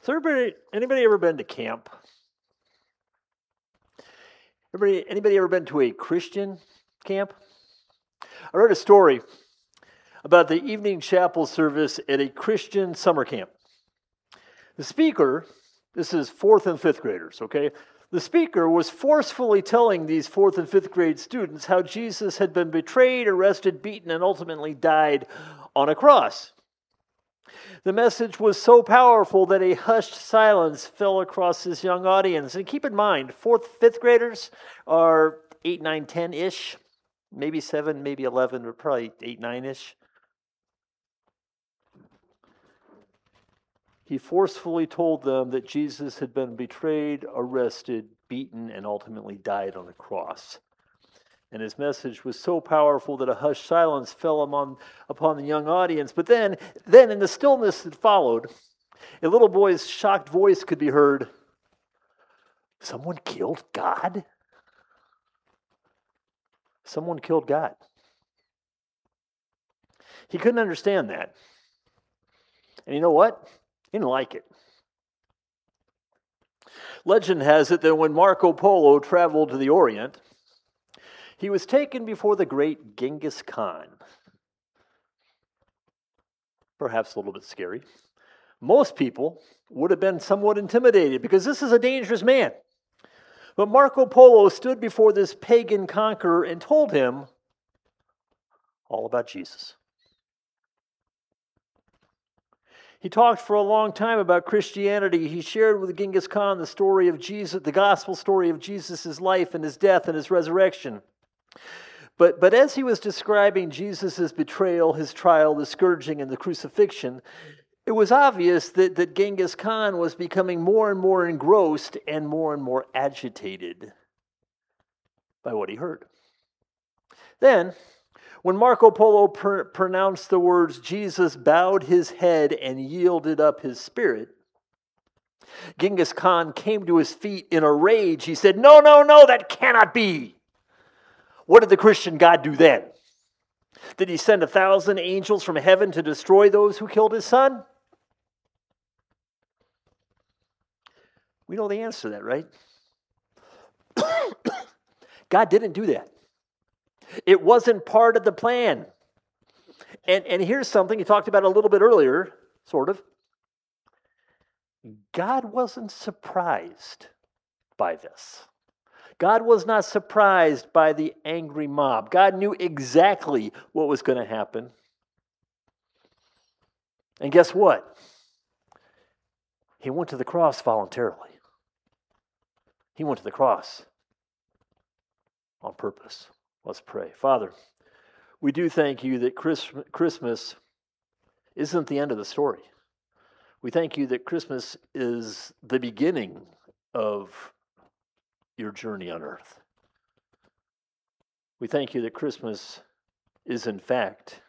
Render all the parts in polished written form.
So anybody ever been to camp? Anybody ever been to a Christian camp? I read a story about the evening chapel service at a Christian summer camp. The speaker, this is fourth and fifth graders, okay? The speaker was forcefully telling these fourth and fifth grade students how Jesus had been betrayed, arrested, beaten, and ultimately died on a cross. The message was so powerful that a hushed silence fell across this young audience. And keep in mind, fourth, fifth graders are 8, 9, 10-ish, maybe 7, maybe 11, but probably 8, 9-ish. He forcefully told them that Jesus had been betrayed, arrested, beaten, and ultimately died on a cross. And his message was so powerful that a hushed silence fell upon the young audience. But then in the stillness that followed, a little boy's shocked voice could be heard. Someone killed God? Someone killed God. He couldn't understand that. And you know what? He didn't like it. Legend has it that when Marco Polo traveled to the Orient, he was taken before the great Genghis Khan. Perhaps a little bit scary. Most people would have been somewhat intimidated because this is a dangerous man. But Marco Polo stood before this pagan conqueror and told him all about Jesus. He talked for a long time about Christianity. He shared with Genghis Khan the story of Jesus, the gospel story of Jesus' life and his death and his resurrection. But as he was describing Jesus' betrayal, his trial, the scourging, and the crucifixion, it was obvious that Genghis Khan was becoming more and more engrossed and more agitated by what he heard. Then, when Marco Polo pronounced the words, Jesus bowed his head and yielded up his spirit, Genghis Khan came to his feet in a rage. He said, No, that cannot be. What did the Christian God do then? Did he send 1,000 angels from heaven to destroy those who killed his son? We know the answer to that, right? God didn't do that. It wasn't part of the plan. And here's something, he talked about a little bit earlier, sort of. God wasn't surprised by this. God was not surprised by the angry mob. God knew exactly what was going to happen. And guess what? He went to the cross voluntarily. He went to the cross on purpose. Let's pray. Father, we do thank you that Christmas isn't the end of the story. We thank you that Christmas is the beginning of your journey on earth. We thank you that Christmas is, in fact,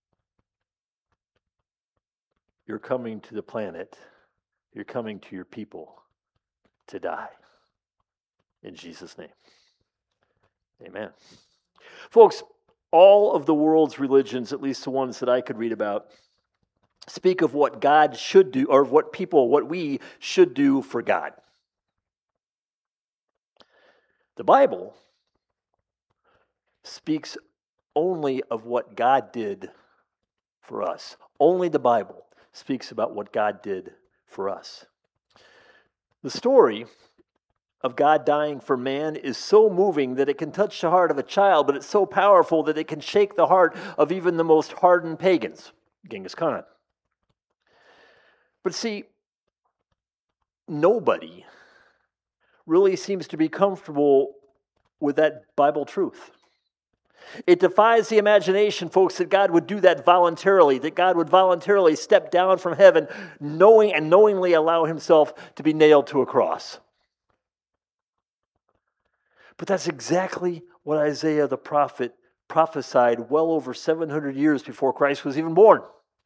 you're coming to the planet, you're coming to your people to die. In Jesus' name, amen. Folks, all of the world's religions, at least the ones that I could read about, speak of what God should do, or what we should do for God. The Bible speaks only of what God did for us. Only the Bible speaks about what God did for us. The story of God dying for man is so moving that it can touch the heart of a child, but it's so powerful that it can shake the heart of even the most hardened pagans, Genghis Khan. But see, nobody really seems to be comfortable with that Bible truth. It defies the imagination, folks, that God would do that voluntarily, that God would voluntarily step down from heaven, knowingly allow himself to be nailed to a cross. But that's exactly what Isaiah the prophet prophesied well over 700 years before Christ was even born.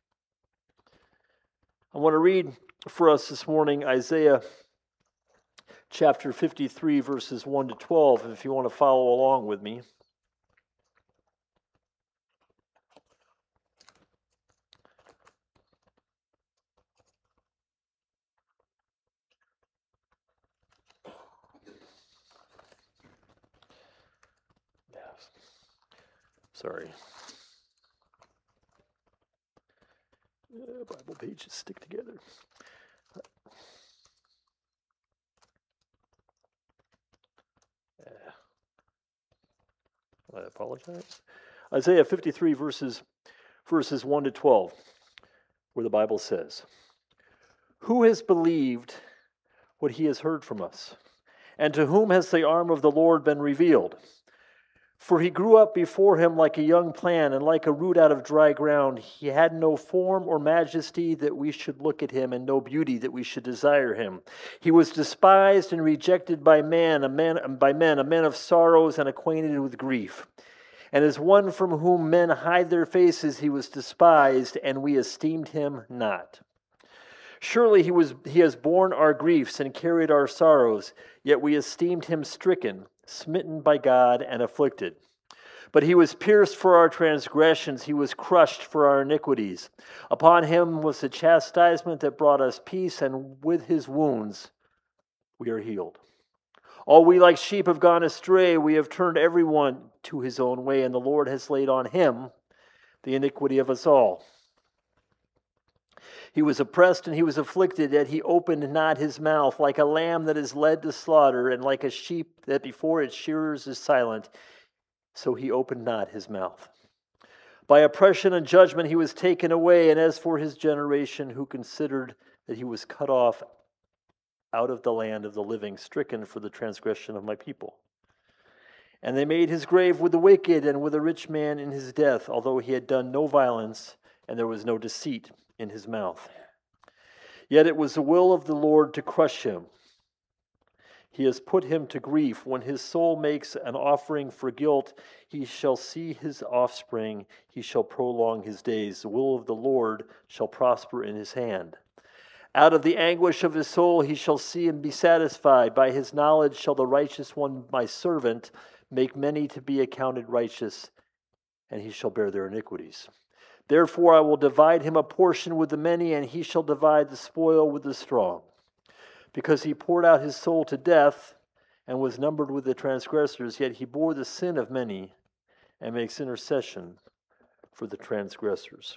I want to read for us this morning Isaiah chapter 53, verses 1 to 12, if you want to follow along with me. Sorry. Bible pages stick together. I apologize. Isaiah 53 verses 1 to 12, where the Bible says, "Who has believed what he has heard from us? And to whom has the arm of the Lord been revealed? For he grew up before him like a young plant and like a root out of dry ground. He had no form or majesty that we should look at him, and no beauty that we should desire him. He was despised and rejected by men, a man of sorrows and acquainted with grief. And as one from whom men hide their faces, he was despised, and we esteemed him not. Surely he has borne our griefs and carried our sorrows, yet we esteemed him stricken, smitten by God, and afflicted. But he was pierced for our transgressions, he was crushed for our iniquities. Upon him was the chastisement that brought us peace, and with his wounds we are healed. All we like sheep have gone astray, we have turned everyone to his own way, and the Lord has laid on him the iniquity of us all. He was oppressed and he was afflicted, yet he opened not his mouth. Like a lamb that is led to slaughter, and like a sheep that before its shearers is silent, so he opened not his mouth. By oppression and judgment he was taken away, and as for his generation, who considered that he was cut off out of the land of the living, stricken for the transgression of my people. And they made his grave with the wicked and with a rich man in his death, although he had done no violence, and there was no deceit in his mouth. Yet it was the will of the Lord to crush him. He has put him to grief. When his soul makes an offering for guilt, he shall see his offspring. He shall prolong his days. The will of the Lord shall prosper in his hand. Out of the anguish of his soul he shall see and be satisfied. By his knowledge shall the righteous one, my servant, make many to be accounted righteous, and he shall bear their iniquities. Therefore I will divide him a portion with the many, and he shall divide the spoil with the strong. Because he poured out his soul to death and was numbered with the transgressors, yet he bore the sin of many and makes intercession for the transgressors."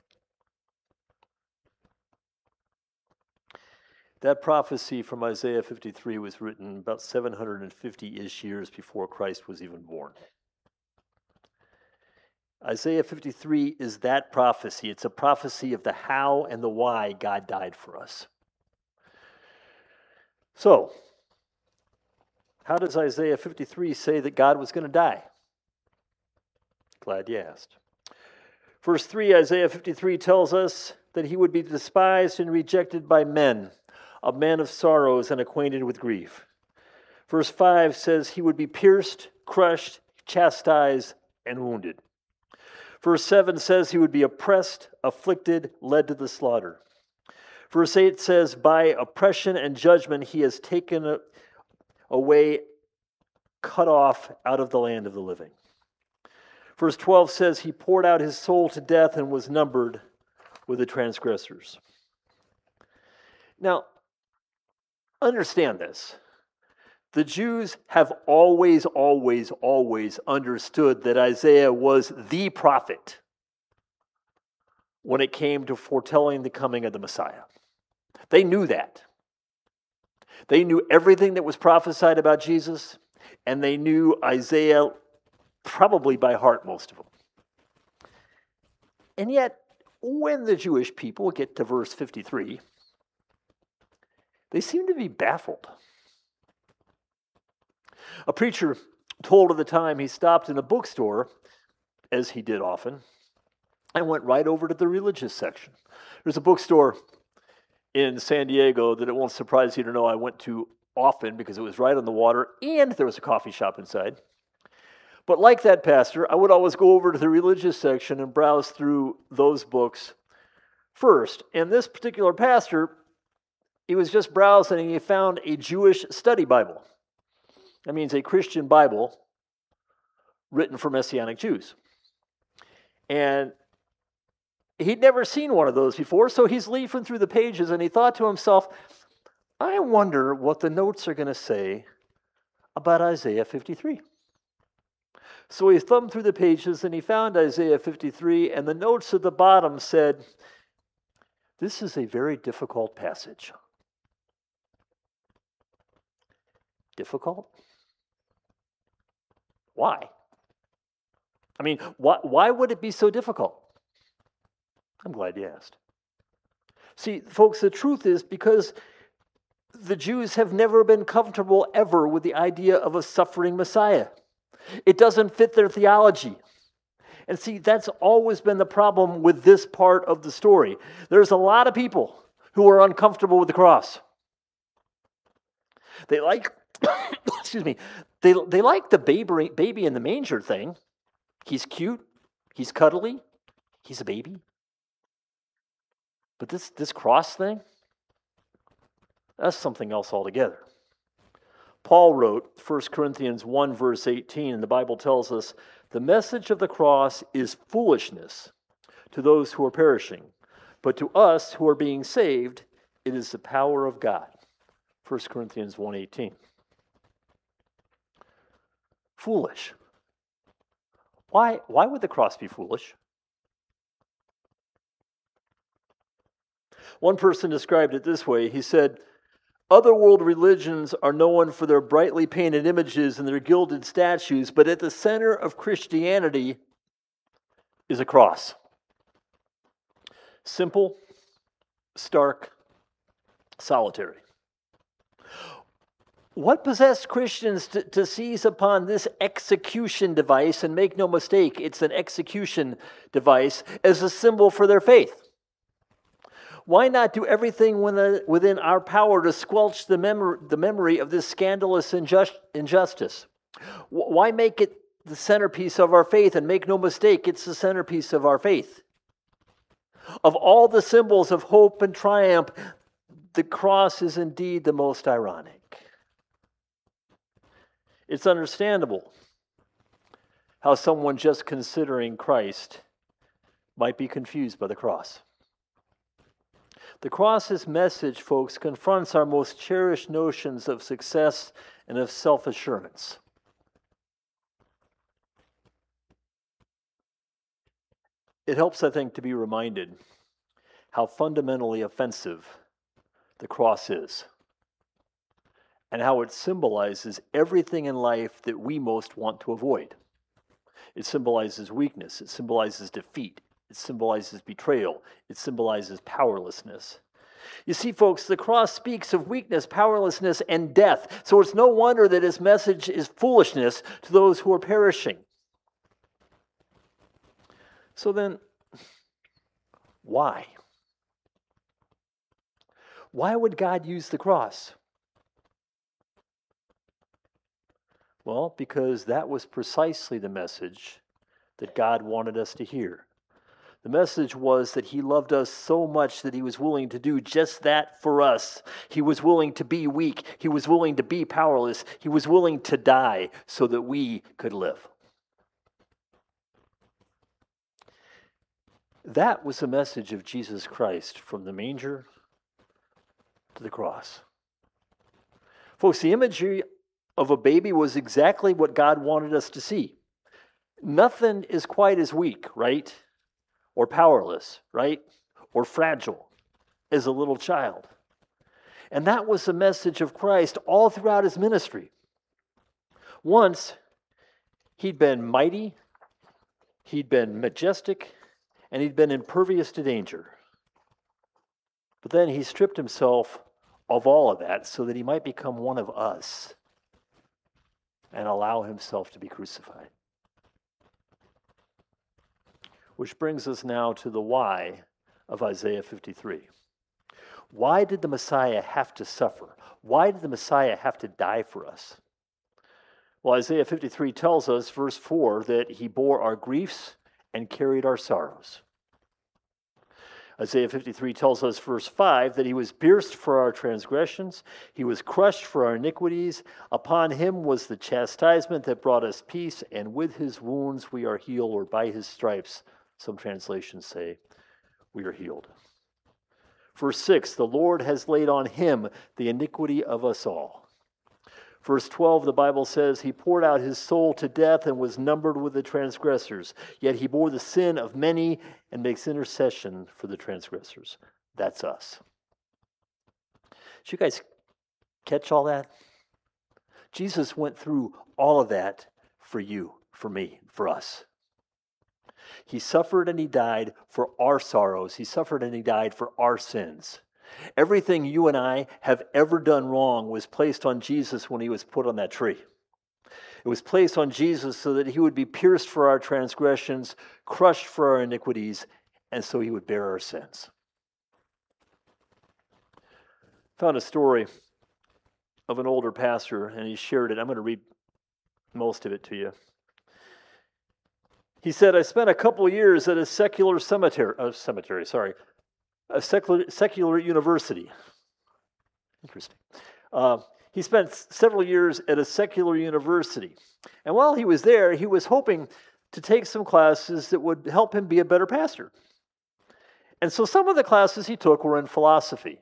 That prophecy from Isaiah 53 was written about 750-ish years before Christ was even born. Isaiah 53 is that prophecy. It's a prophecy of the how and the why God died for us. So, how does Isaiah 53 say that God was going to die? Glad you asked. Verse 3, Isaiah 53 tells us that he would be despised and rejected by men, a man of sorrows and acquainted with grief. Verse 5 says he would be pierced, crushed, chastised, and wounded. Verse 7 says he would be oppressed, afflicted, led to the slaughter. Verse 8 says, by oppression and judgment he has taken away, cut off out of the land of the living. Verse 12 says he poured out his soul to death and was numbered with the transgressors. Now, understand this. The Jews have always understood that Isaiah was the prophet when it came to foretelling the coming of the Messiah. They knew that. They knew everything that was prophesied about Jesus, and they knew Isaiah probably by heart, most of them. And yet, when the Jewish people get to verse 53, they seem to be baffled. A preacher told of the time he stopped in a bookstore, as he did often, and went right over to the religious section. There's a bookstore in San Diego that it won't surprise you to know I went to often because it was right on the water and there was a coffee shop inside. But like that pastor, I would always go over to the religious section and browse through those books first. And this particular pastor, he was just browsing and he found a Jewish study Bible. That means a Christian Bible written for Messianic Jews. And he'd never seen one of those before, so he's leafing through the pages and he thought to himself, I wonder what the notes are going to say about Isaiah 53. So he thumbed through the pages and he found Isaiah 53, and the notes at the bottom said, "This is a very difficult passage." Difficult? Why? I mean, why would it be so difficult? I'm glad you asked. See, folks, the truth is because the Jews have never been comfortable ever with the idea of a suffering Messiah. It doesn't fit their theology. And see, that's always been the problem with this part of the story. There's a lot of people who are uncomfortable with the cross. They like, excuse me, they like the baby in the manger thing. He's cute, he's cuddly, he's a baby. But this cross thing, that's something else altogether. Paul wrote 1 Corinthians 1 verse 18, and the Bible tells us, "The message of the cross is foolishness to those who are perishing, but to us who are being saved, it is the power of God." 1 Corinthians 1:18. Foolish. Why would the cross be foolish? One person described it this way. He said, "Other world religions are known for their brightly painted images and their gilded statues, but at the center of Christianity is a cross. Simple, stark, solitary." What possessed Christians to seize upon this execution device, and make no mistake, it's an execution device, as a symbol for their faith? Why not do everything within our power to squelch the memory of this scandalous injustice? Why make it the centerpiece of our faith? And make no mistake, it's the centerpiece of our faith. Of all the symbols of hope and triumph, the cross is indeed the most ironic. It's understandable how someone just considering Christ might be confused by the cross. The cross's message, folks, confronts our most cherished notions of success and of self-assurance. It helps, I think, to be reminded how fundamentally offensive the cross is, and how it symbolizes everything in life that we most want to avoid. It symbolizes weakness, it symbolizes defeat, it symbolizes betrayal, it symbolizes powerlessness. You see, folks, the cross speaks of weakness, powerlessness, and death. So it's no wonder that his message is foolishness to those who are perishing. So then, why? Why would God use the cross? Well, because that was precisely the message that God wanted us to hear. The message was that he loved us so much that he was willing to do just that for us. He was willing to be weak. He was willing to be powerless. He was willing to die so that we could live. That was the message of Jesus Christ from the manger to the cross. Folks, the imagery of a baby was exactly what God wanted us to see. Nothing is quite as weak, right? Or powerless, right? Or fragile as a little child. And that was the message of Christ all throughout his ministry. Once, he'd been mighty, he'd been majestic, and he'd been impervious to danger. But then he stripped himself of all of that so that he might become one of us and allow himself to be crucified. Which brings us now to the why of Isaiah 53. Why did the Messiah have to suffer? Why did the Messiah have to die for us? Well, Isaiah 53 tells us, verse 4, that he bore our griefs and carried our sorrows. Isaiah 53 tells us, verse 5, that he was pierced for our transgressions, he was crushed for our iniquities, upon him was the chastisement that brought us peace, and with his wounds we are healed, or by his stripes, some translations say, we are healed. Verse 6, the Lord has laid on him the iniquity of us all. Verse 12, the Bible says, he poured out his soul to death and was numbered with the transgressors. Yet he bore the sin of many and makes intercession for the transgressors. That's us. Did you guys catch all that? Jesus went through all of that for you, for me, for us. He suffered and he died for our sorrows. He suffered and he died for our sins. Everything you and I have ever done wrong was placed on Jesus when he was put on that tree. It was placed on Jesus so that he would be pierced for our transgressions, crushed for our iniquities, and so he would bear our sins. Found a story of an older pastor, and he shared it. I'm going to read most of it to you. He said, I spent a couple years at a secular secular university. Interesting. He spent several years at a secular university. And while he was there, he was hoping to take some classes that would help him be a better pastor. And so some of the classes he took were in philosophy.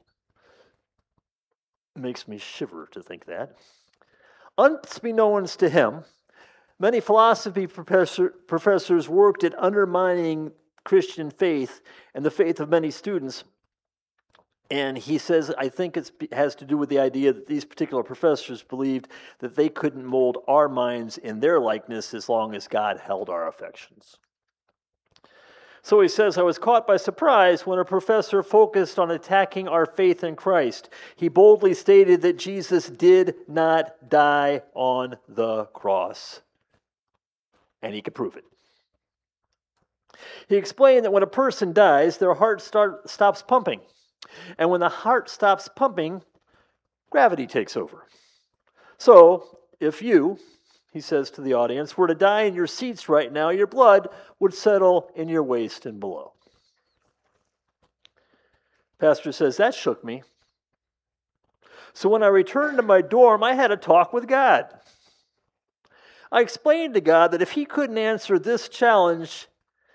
It makes me shiver to think that. Unbeknownst to him, many philosophy professors worked at undermining Christian faith and the faith of many students. And he says, I think it has to do with the idea that these particular professors believed that they couldn't mold our minds in their likeness as long as God held our affections. So he says, I was caught by surprise when a professor focused on attacking our faith in Christ. He boldly stated that Jesus did not die on the cross. And he could prove it. He explained that when a person dies, their heart stops pumping. And when the heart stops pumping, gravity takes over. So, if you, he says to the audience, were to die in your seats right now, your blood would settle in your waist and below. Pastor says, that shook me. So when I returned to my dorm, I had a talk with God. I explained to God that if he couldn't answer this challenge,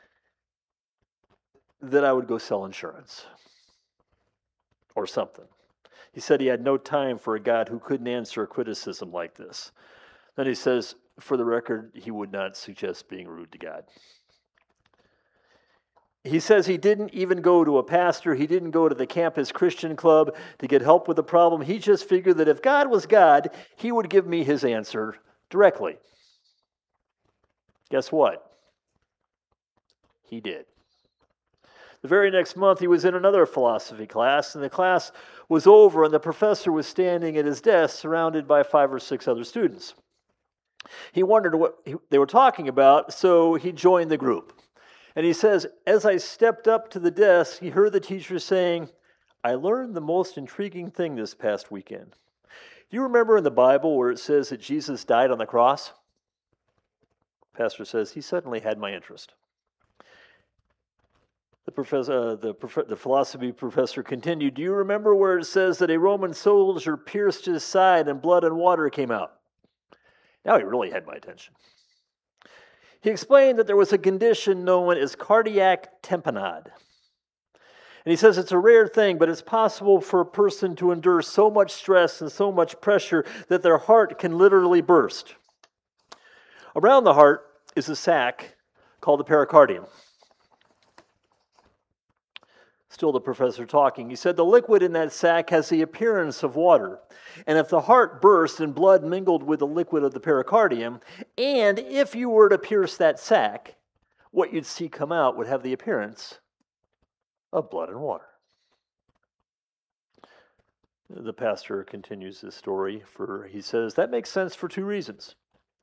that I would go sell insurance or something. He said he had no time for a God who couldn't answer a criticism like this. Then he says, for the record, he would not suggest being rude to God. He says he didn't even go to a pastor. He didn't go to the campus Christian club to get help with the problem. He just figured that if God was God, he would give me his answer directly. Guess what? He did. The very next month, he was in another philosophy class, and the class was over, and the professor was standing at his desk surrounded by 5 or 6 other students. He wondered what they were talking about, so he joined the group. And he says, as I stepped up to the desk, he heard the teacher saying, I learned the most intriguing thing this past weekend. Do you remember in the Bible where it says that Jesus died on the cross? Pastor says, he suddenly had my interest. The philosophy professor continued, do you remember where it says that a Roman soldier pierced his side and blood and water came out? Now he really had my attention. He explained that there was a condition known as cardiac tamponade. And he says it's a rare thing, but it's possible for a person to endure so much stress and so much pressure that their heart can literally burst. Around the heart is a sac called the pericardium. Still the professor talking. He said the liquid in that sac has the appearance of water. And if the heart burst and blood mingled with the liquid of the pericardium, and if you were to pierce that sac, what you'd see come out would have the appearance of blood and water. The pastor continues this story. He says, that makes sense for 2 reasons.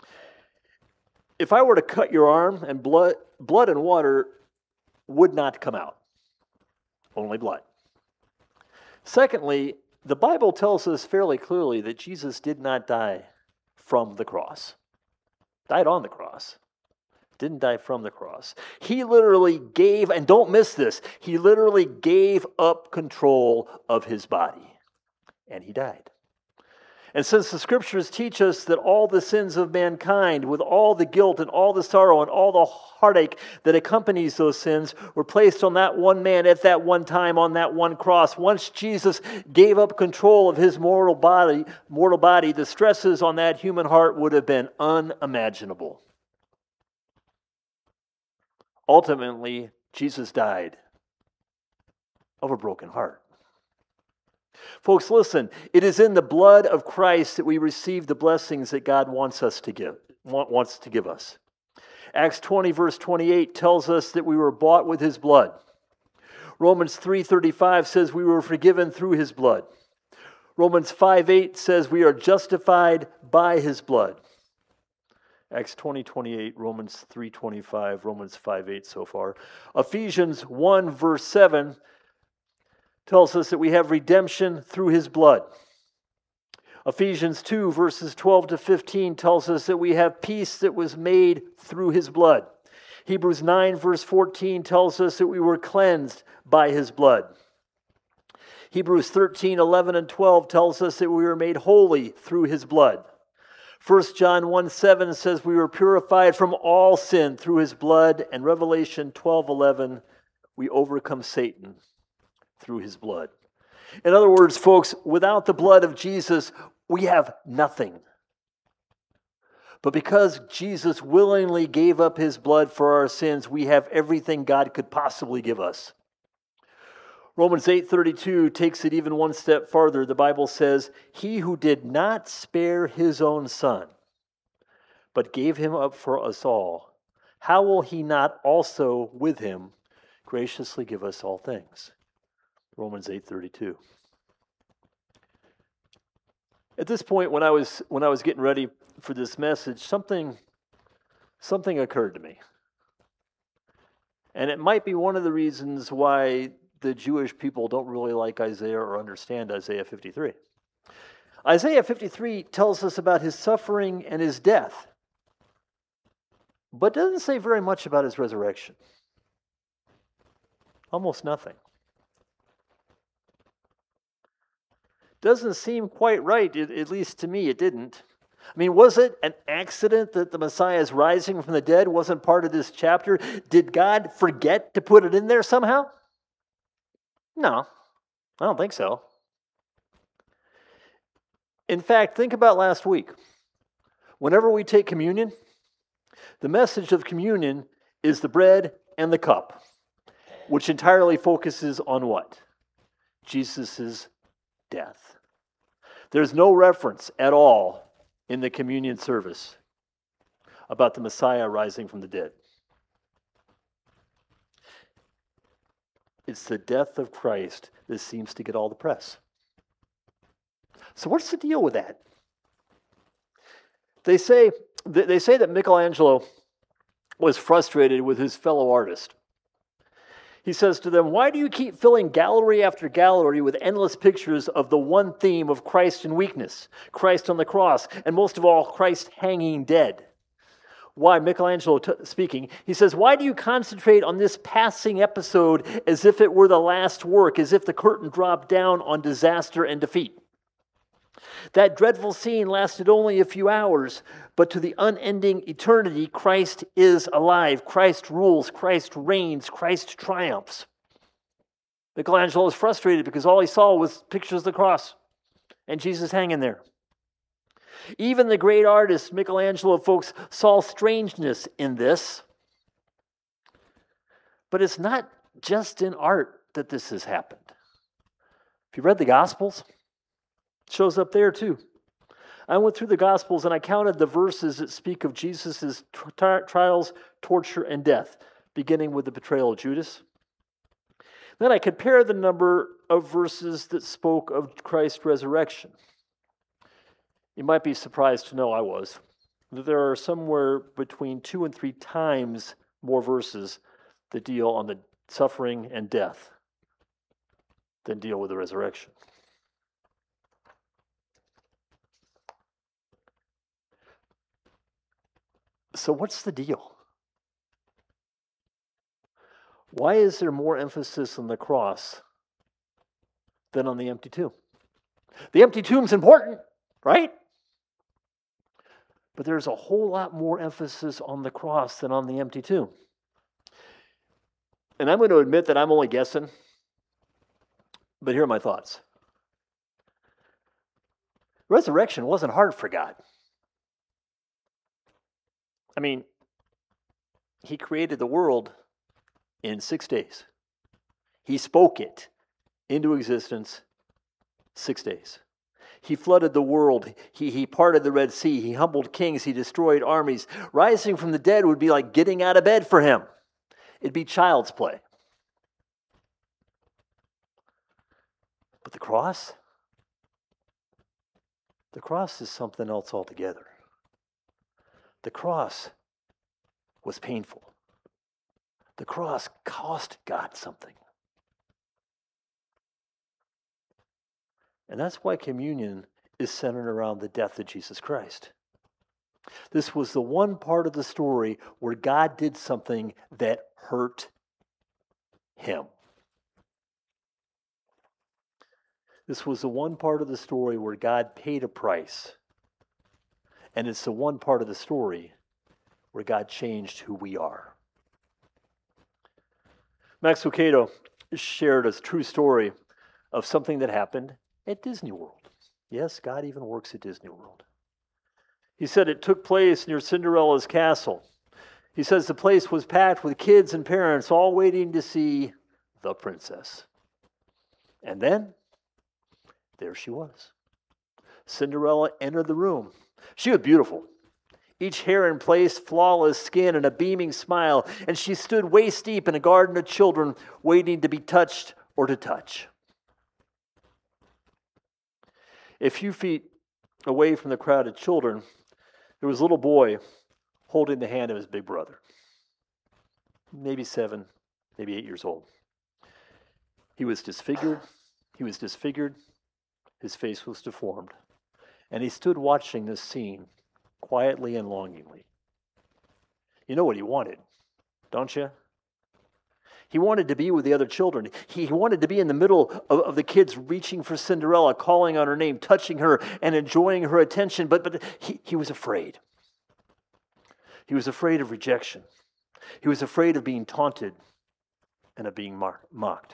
If I were to cut your arm and blood and water would not come out. Only blood. Secondly, the Bible tells us fairly clearly that Jesus did not die from the cross. Died on the cross. Didn't die from the cross. He literally gave, and don't miss this, he literally gave up control of his body. And he died. And since the Scriptures teach us that all the sins of mankind, with all the guilt and all the sorrow and all the heartache that accompanies those sins, were placed on that one man at that one time on that one cross, once Jesus gave up control of his mortal body, the stresses on that human heart would have been unimaginable. Ultimately, Jesus died of a broken heart. Folks, listen, it is in the blood of Christ that we receive the blessings that God wants to give us. Acts 20, verse 28 tells us that we were bought with his blood. Romans 3:35 says we were forgiven through his blood. Romans 5:8 says we are justified by his blood. Acts 20:28, Romans 3:25, Romans 5:8 so far. Ephesians 1, verse 7 tells us that we have redemption through his blood. Ephesians 2, verses 12 to 15 tells us that we have peace that was made through his blood. Hebrews 9, verse 14 tells us that we were cleansed by his blood. Hebrews 13, 11, and 12 tells us that we were made holy through his blood. 1 John 1, 7 says we were purified from all sin through his blood. And Revelation 12, 11, we overcome Satan through his blood. In other words, folks, without the blood of Jesus, we have nothing. But because Jesus willingly gave up his blood for our sins, we have everything God could possibly give us. Romans 8:32 takes it even one step farther. The Bible says, "He who did not spare his own son, but gave him up for us all, how will he not also with him graciously give us all things?" Romans 8:32. At this point, when I was getting ready for this message, something occurred to me. And it might be one of the reasons why the Jewish people don't really like Isaiah or understand Isaiah 53. Isaiah 53 tells us about his suffering and his death, but doesn't say very much about his resurrection. Almost nothing. Doesn't seem quite right, at least to me it didn't. I mean, was it an accident that the Messiah's rising from the dead wasn't part of this chapter? Did God forget to put it in there somehow? No, I don't think so. In fact, think about last week. Whenever we take communion, the message of communion is the bread and the cup, which entirely focuses on what? Jesus' death. There's no reference at all in the communion service about the Messiah rising from the dead. It's the death of Christ that seems to get all the press. So what's the deal with that? They say that Michelangelo was frustrated with his fellow artist. He says to them, "Why do you keep filling gallery after gallery with endless pictures of the one theme of Christ in weakness, Christ on the cross, and most of all, Christ hanging dead?" Why, Michelangelo speaking, he says, "Why do you concentrate on this passing episode as if it were the last work, as if the curtain dropped down on disaster and defeat? That dreadful scene lasted only a few hours, but to the unending eternity, Christ is alive. Christ rules, Christ reigns, Christ triumphs." Michelangelo was frustrated because all he saw was pictures of the cross and Jesus hanging there. Even the great artist Michelangelo, folks, saw strangeness in this. But it's not just in art that this has happened. If you read the Gospels, it shows up there too. I went through the Gospels and I counted the verses that speak of Jesus' trials, torture, and death, beginning with the betrayal of Judas. Then I compared the number of verses that spoke of Christ's resurrection. You might be surprised to know I was, that there are somewhere between 2 and 3 times more verses that deal on the suffering and death than deal with the resurrection. So what's the deal? Why is there more emphasis on the cross than on the empty tomb? The empty tomb's important. right? But there's a whole lot more emphasis on the cross than on the empty tomb. And I'm going to admit that I'm only guessing, but here are my thoughts. Resurrection wasn't hard for God. I mean, he created the world in 6 days. He spoke it into existence 6 days. He flooded the world. He parted the Red Sea. He humbled kings. He destroyed armies. Rising from the dead would be like getting out of bed for him. It'd be child's play. But the cross is something else altogether. The cross was painful. The cross cost God something. And that's why communion is centered around the death of Jesus Christ. This was the one part of the story where God did something that hurt him. This was the one part of the story where God paid a price. And it's the one part of the story where God changed who we are. Max Lucado shared a true story of something that happened at Disney World. Yes, God even works at Disney World. He said it took place near Cinderella's castle. He says the place was packed with kids and parents all waiting to see the princess. And then, there she was. Cinderella entered the room. She was beautiful. Each hair in place, flawless skin, and a beaming smile. And she stood waist deep in a garden of children waiting to be touched or to touch. A few feet away from the crowd of children, there was a little boy holding the hand of his big brother. Maybe 7, maybe 8 years old. He was disfigured. His face was deformed. And he stood watching this scene quietly and longingly. You know what he wanted, don't you? He wanted to be with the other children. He wanted to be in the middle of the kids reaching for Cinderella, calling on her name, touching her, and enjoying her attention. But he was afraid. He was afraid of rejection. He was afraid of being taunted and of being mocked.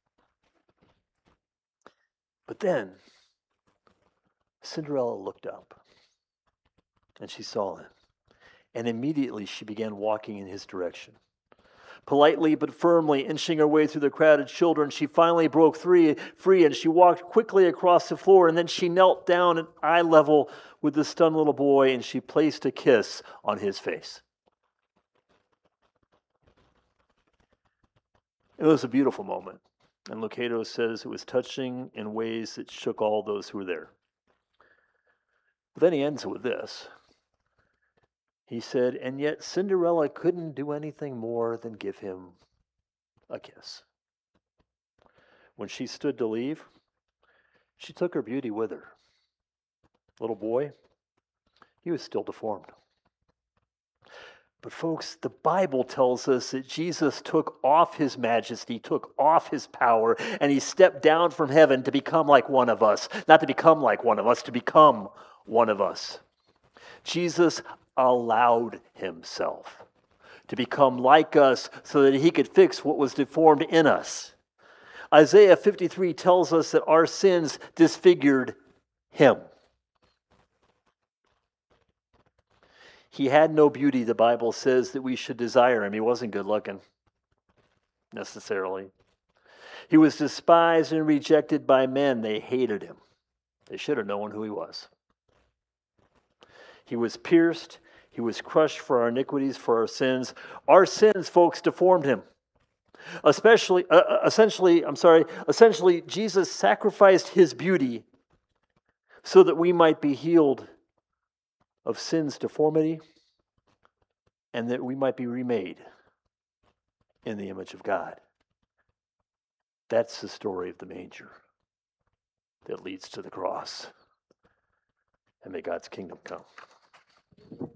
But then, Cinderella looked up, and she saw him. And immediately she began walking in his direction. Politely but firmly inching her way through the crowded children, she finally broke free and she walked quickly across the floor, and then she knelt down at eye level with the stunned little boy, and she placed a kiss on his face. It was a beautiful moment, and Lucado says it was touching in ways that shook all those who were there. But then he ends it with this. He said, and yet Cinderella couldn't do anything more than give him a kiss. When she stood to leave, she took her beauty with her. Little boy, he was still deformed. But folks, the Bible tells us that Jesus took off his majesty, took off his power, and he stepped down from heaven to become like one of us. Not to become like one of us, to become one of us. Jesus allowed himself to become like us so that he could fix what was deformed in us. Isaiah 53 tells us that our sins disfigured him. He had no beauty, the Bible says, that we should desire him. He wasn't good looking, necessarily. He was despised and rejected by men. They hated him. They should have known who he was. He was pierced. He was crushed for our iniquities, for our sins. Our sins, folks, deformed him. Essentially, Jesus sacrificed his beauty so that we might be healed of sin's deformity and that we might be remade in the image of God. That's the story of the manger that leads to the cross. And may God's kingdom come.